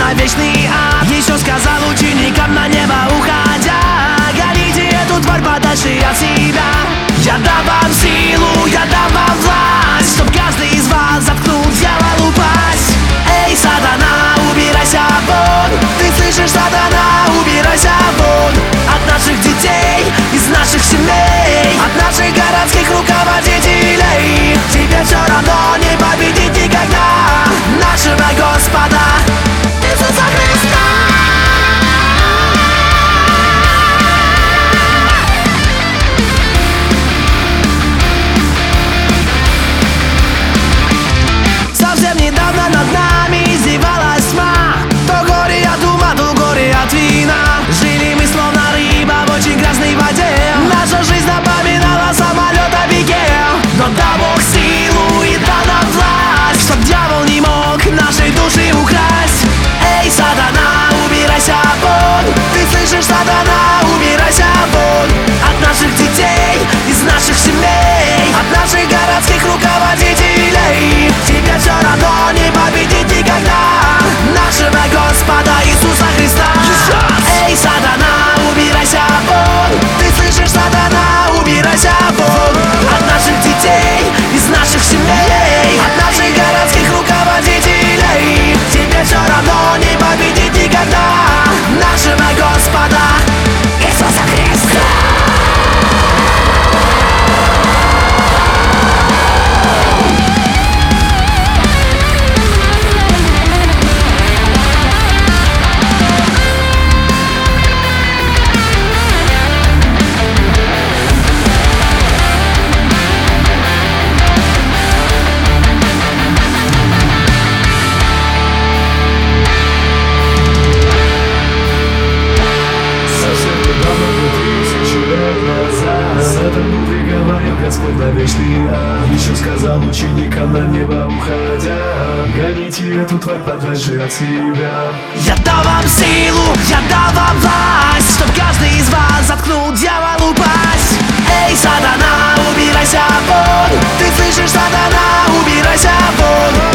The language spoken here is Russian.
на вечный ад. Еще сказал ученикам, на небо уходя: гоните эту тварь подальше от себя. Я дам вам силу, я дам вам власть, чтоб каждый из вас заткнул дьяволу пасть. Эй, сатана, убирайся вон! Ты слышишь, сатана, убирайся вон! От наших детей, из наших семей, от наших городских руководителей. Тебе все равно не победить никогда нашего Господа Иисуса Христа. Совсем недавно над нами издевалась тьма. То горе от ума, то горе от вина. Жили мы словно рыба в очень грязной воде. Наша жизнь напоминала самолет о беге. Но дал Бог силу и дал нам власть, чтоб дьявол не мог нашей души украсть. Эй, сатана, убирайся вон! Ты слышишь, сатана, убирайся вон! От наших детей, из наших семей, от наших городских руководителей. Тебе все равно не победить никогда нашего Господа Иисуса Христа. Эй, сатана, убирайся вон! Ты слышишь, сатана, убирайся вон! От наших детей, из наших семей, от наших городских руководителей. Тебе все равно не победить никогда нашего Господа Иисуса Христа. Господь на вечный ад. Еще сказал ученикам, на небо уходя: гоните эту тварь подальше от себя. Я дал вам силу, я дал вам власть, чтоб каждый из вас заткнул дьяволу пасть. Эй, сатана, убирайся вон! Ты слышишь, сатана, убирайся вон!